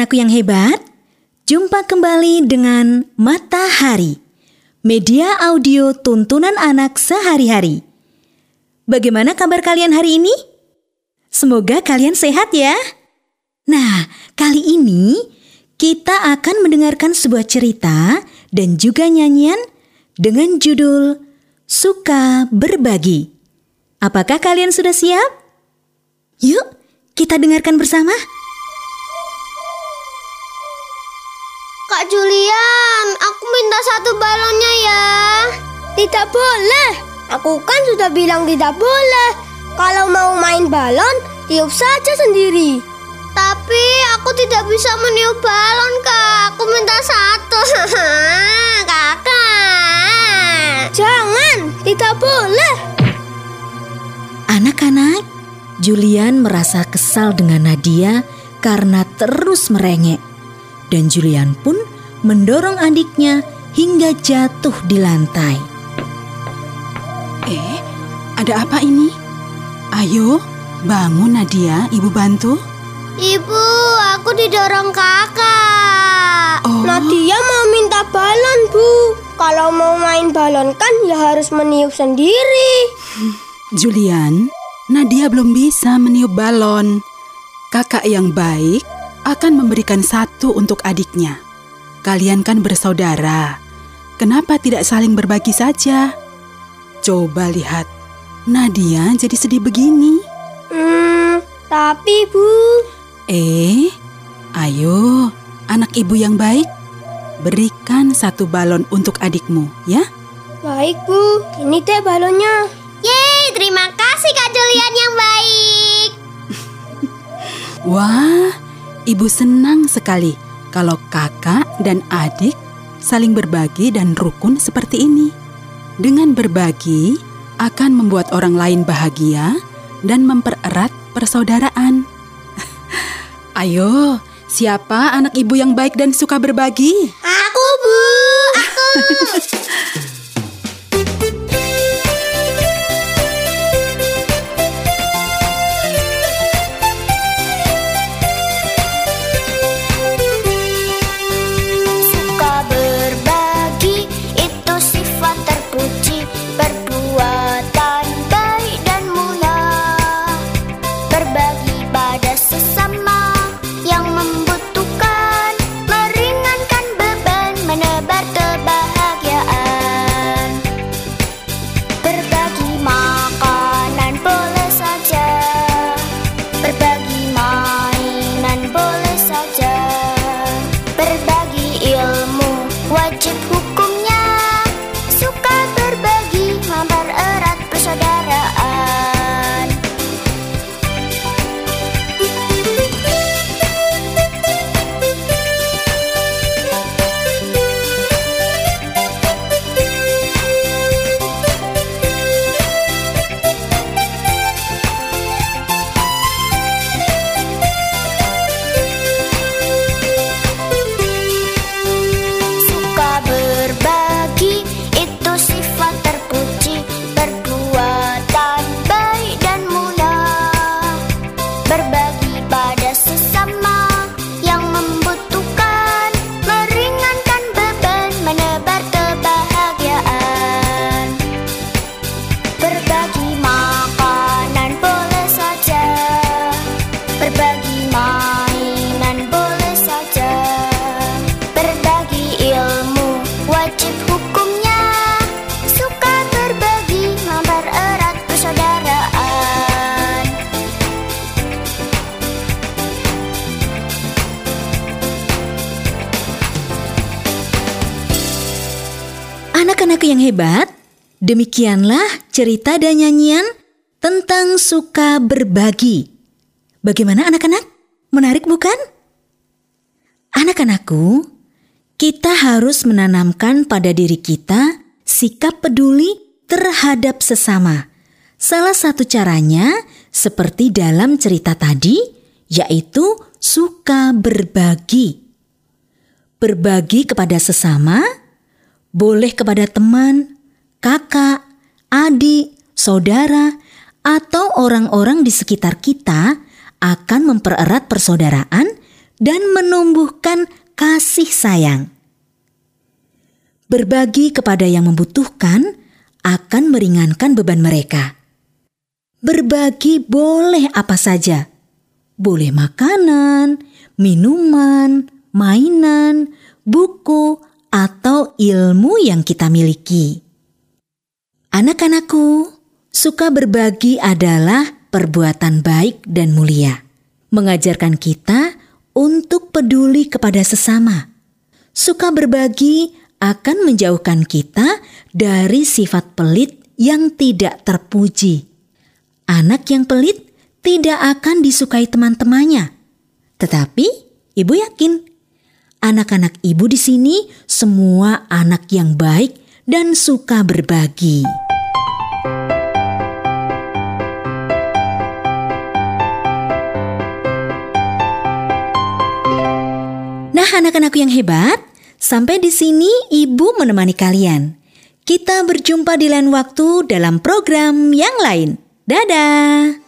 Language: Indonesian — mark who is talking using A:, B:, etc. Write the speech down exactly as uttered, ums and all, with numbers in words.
A: anak-anakku yang hebat, jumpa kembali dengan Matahari, media audio tuntunan anak sehari-hari. Bagaimana kabar kalian hari ini? Semoga kalian sehat ya. Nah, kali ini kita akan mendengarkan sebuah cerita dan juga nyanyian dengan judul Suka Berbagi. Apakah kalian sudah siap? Yuk, kita dengarkan bersama.
B: Kak Julian, aku minta satu balonnya ya. Tidak boleh. Aku kan sudah bilang tidak boleh. Kalau mau main balon, tiup saja sendiri. Tapi aku tidak bisa meniup balon, Kak. Aku minta satu. Kakak. Jangan, tidak boleh.
A: Anak-anak, Julian merasa kesal dengan Nadia karena terus merengek. Dan Julian pun mendorong adiknya hingga jatuh di lantai.
C: Eh, ada apa ini? Ayo, bangun Nadia, ibu bantu.
B: Ibu, aku didorong kakak.
C: Oh.
B: Nadia mau minta balon, Bu. Kalau mau main balon kan ya harus meniup sendiri.
C: Julian, Nadia belum bisa meniup balon. Kakak yang baik akan memberikan satu untuk adiknya. Kalian kan bersaudara. Kenapa tidak saling berbagi saja? Coba lihat, Nadia jadi sedih begini.
B: Hmm, tapi Bu.
C: Eh, ayo, anak ibu yang baik, berikan satu balon untuk adikmu, ya?
B: Baik Bu, ini teh balonnya. Yeay, terima kasih Kak Julian yang baik.
C: Wah, ibu senang sekali kalau kakak dan adik saling berbagi dan rukun seperti ini. Dengan berbagi akan membuat orang lain bahagia dan mempererat persaudaraan. Ayo, siapa anak ibu yang baik dan suka berbagi?
B: Aku, Bu, aku.
A: Anak-anakku yang hebat, demikianlah cerita dan nyanyian tentang suka berbagi. Bagaimana anak-anak? Menarik bukan? Anak-anakku, kita harus menanamkan pada diri kita sikap peduli terhadap sesama. Salah satu caranya seperti dalam cerita tadi, yaitu suka berbagi. Berbagi kepada sesama, boleh kepada teman, kakak, adik, saudara, atau orang-orang di sekitar kita akan mempererat persaudaraan dan menumbuhkan kasih sayang. Berbagi kepada yang membutuhkan akan meringankan beban mereka. Berbagi boleh apa saja. Boleh makanan, minuman, mainan, buku, atau ilmu yang kita miliki. Anak-anakku, suka berbagi adalah perbuatan baik dan mulia. Mengajarkan kita untuk peduli kepada sesama. Suka berbagi akan menjauhkan kita dari sifat pelit yang tidak terpuji. Anak yang pelit tidak akan disukai teman-temannya. Tetapi ibu yakin anak-anak ibu di sini semua anak yang baik dan suka berbagi. Nah, anak-anakku yang hebat, sampai di sini ibu menemani kalian. Kita berjumpa di lain waktu dalam program yang lain. Dadah!